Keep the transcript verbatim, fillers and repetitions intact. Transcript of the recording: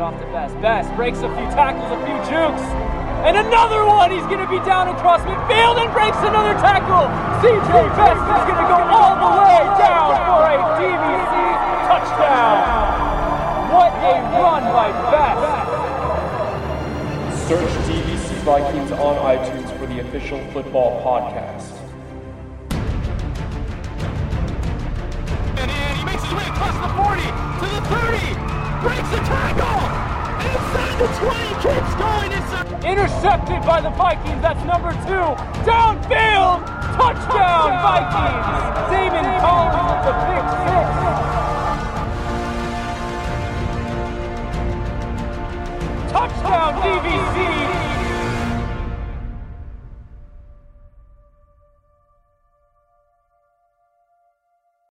off to Best. Best breaks a few tackles, a few jukes. And another one! He's going to be down across midfield and breaks another tackle! C J Best is going to go all the way down for a D V C touchdown! What a run by Best! Search D V C Vikings on iTunes for the official football podcast. And he makes his way across the forty to the thirty, breaks the tackle! Inside the twenty, keeps going inside. Intercepted by the Vikings, that's number two. Downfield, touchdown Vikings! Damon Collins